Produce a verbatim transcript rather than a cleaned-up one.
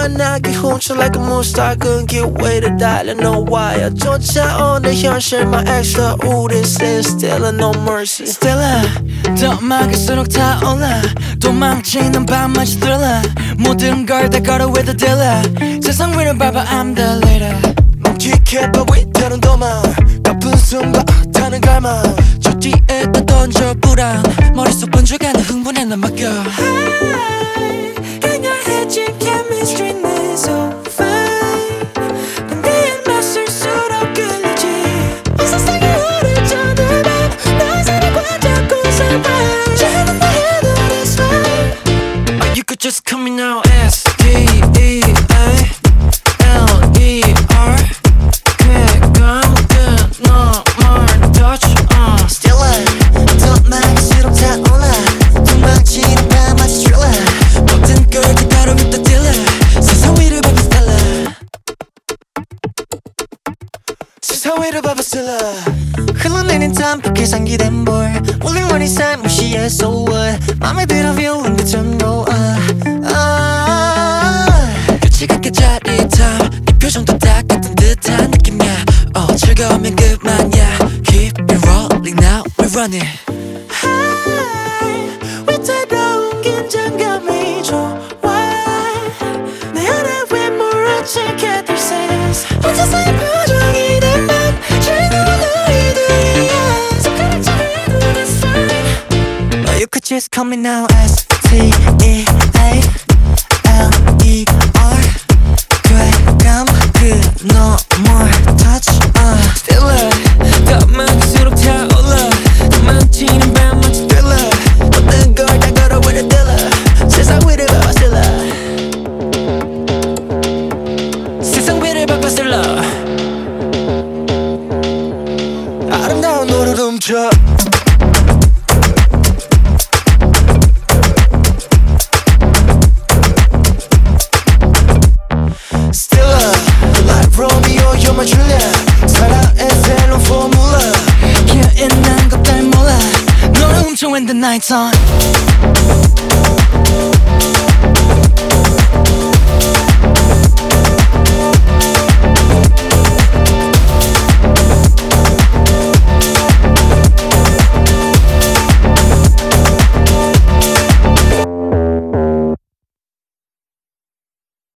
환하게 훔쳐 like a moonstar 끈기 위를 달려 no wire 쫓아오는 현실 my extra 우린 still still no mercy Stella 더 막을수록 타올라 도망치는 밤마치 thriller 모든 걸 다 걸어 with the dealer 세상 위를 밟아 I'm the leader 멈칫해 봐 위태로운 도망 가쁜 순간 타는 갈망 저 뒤에다 던져 불안 머릿속 번져가는 흥분에 난 맡겨 강렬해진 chemistry는 so fine 반대에 맞설수록 끌리지 이 세상에 오래전에 밤 나사를 꽉 잡고 survive 잘한다 해도 it's fine Or you could just call me now S T E A L E R 쾌감 끝너 more touch uh. Still it 더 막을수록 타올라 도망치는 밤마치 thriller 모든 걸 다 걸어 with the dealer 세상 위를 밟아 Stella 세상 위를 밟아 Stella 흘러내린 단풍에 상기된 볼 울림원이 삶 무시해 so what 맘에 들어 feeling 그 정도 끝이 같게 짜릿함 네 표정도 다 같은 듯한 느낌이야 어 즐거우면 그만이야 Keep it rolling now we're running High 위태로운 긴장감이 좋아 내 안에 왜 몰아치게 될 sense 혼자서의 표정이 된 맘 즐거운 우리들이야 손가락질해도 that's fine But you could just call me now S T E A L E R 쾌감 그 no more touch uh. Stella 더 막을수록 타올라 도망치는 밤마치 thriller 모든 걸 다 걸어 with a dealer 세상 위를 밟아 Stella 세상 위를 밟아 Stella 아름다운 노래를 훔쳐 Stella like Romeo you're my Juliet 사랑의 새로운 포뮬라 Yeah 있는 것 잘 몰라 너를 훔쳐 when the night's on